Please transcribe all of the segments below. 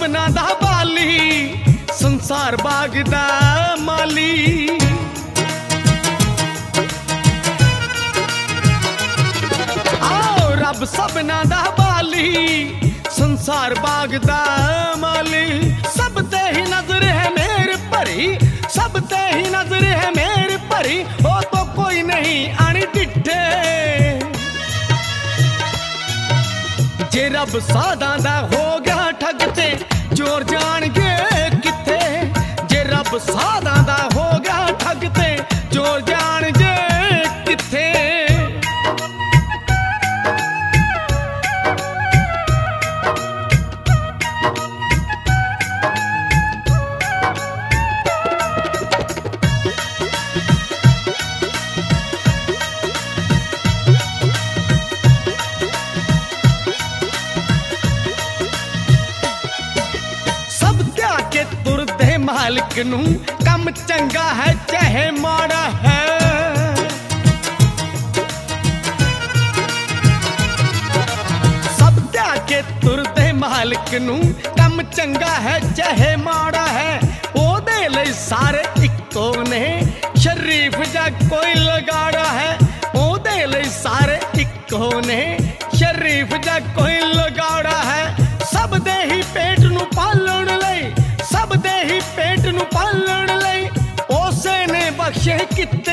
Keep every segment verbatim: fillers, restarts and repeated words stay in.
सबना दा बाली संसार बागदा माली। आओ रब सबना दा बाली संसार बागदा माली। सब ते ही नजर है मेरे परी, सब ते ही नजर है मेरे परी, हो तो कोई नहीं आनी डिठे। जे रब सादा दा हो गया ठगते चोर जान के किथे। जे रब सादा दा हो गया ठगते चोर जान के किथे। मालिक नू कम चंगा है चाहे माड़ा है। सब त्या के तुरदे मालिक नू कम चंगा है चाहे माड़ा है। ओ दे ले सारे इको ने शरीफ जा कोई लगाड़ा है। ओ दे ले सारे इको ने शरीफ जा कोई लगाड़ा है। सब दे ही पेट नू पालण ले, सब दे ही पेट नू पालण ले, ओसे ने बख्शे किते।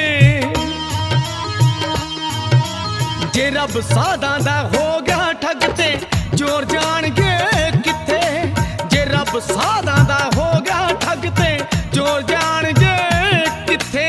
जे रब सादा दा हो गया ठगते चोर जान के किथे। जे रब सादा दा हो गया ठगते चोर जान के किथे।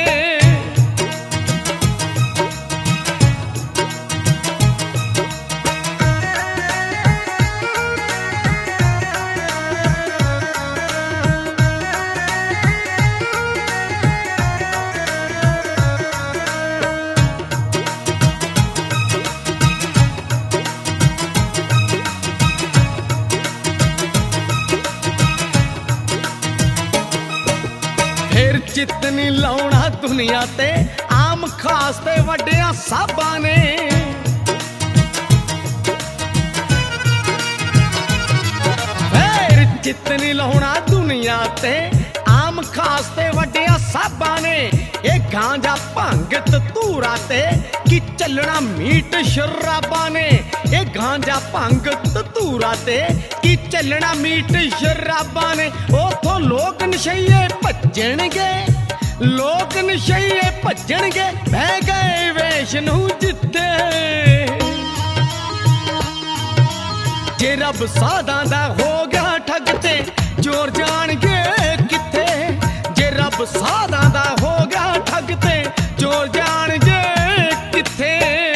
जितनी लाउना दुनिया ते आम खास ते वड्डिया साबा ने। फिर जितनी लाउना दुनिया ते आम खास ते वड्डिया साबा ने। ये गांजा भंग तूरा ते कि चलना मीट शराबा ने। ये गांजा भंग तूरा ते कि चलना मीट शराबा ने। ओथों लोक नशे भजणगे, लोक नशे भजणगे, बह गए वेश नू जिथे। जे रब सादा दा हो गया ठगते चोर जान के किथे। जे रब सादा दा हो गया ठगते चोर जान के किथे।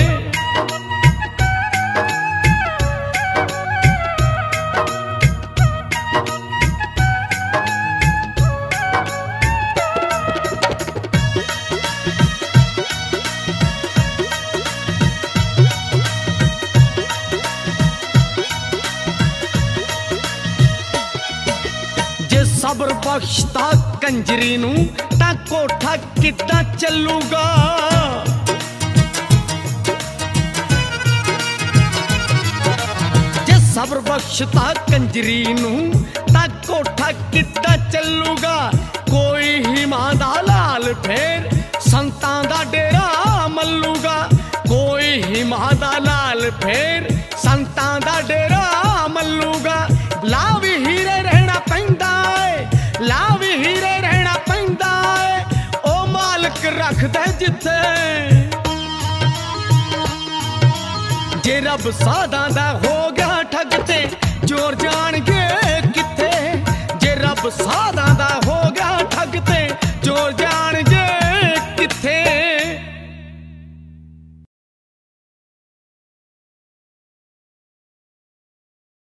सबर बख्शता कंजरी नू ता कोठा किद्दां चलूगा। जे सबर बख्शता कंजरी नू ता कोठा किद्दां चलूगा। कोई हिमां दा लाल फेर संतां दा डेरा मल्लूगा। कोई हिमां दा लाल फेर संतां दा डेरा मल्लूगा। लावी हीरे रहना पैंदा है, लावी हीरे रहना पैंदा है, ओ मालिक रख दे जिथे। जे रब सादा दा हो गया ठगते चोर जान के किथे। जे रब सादा दा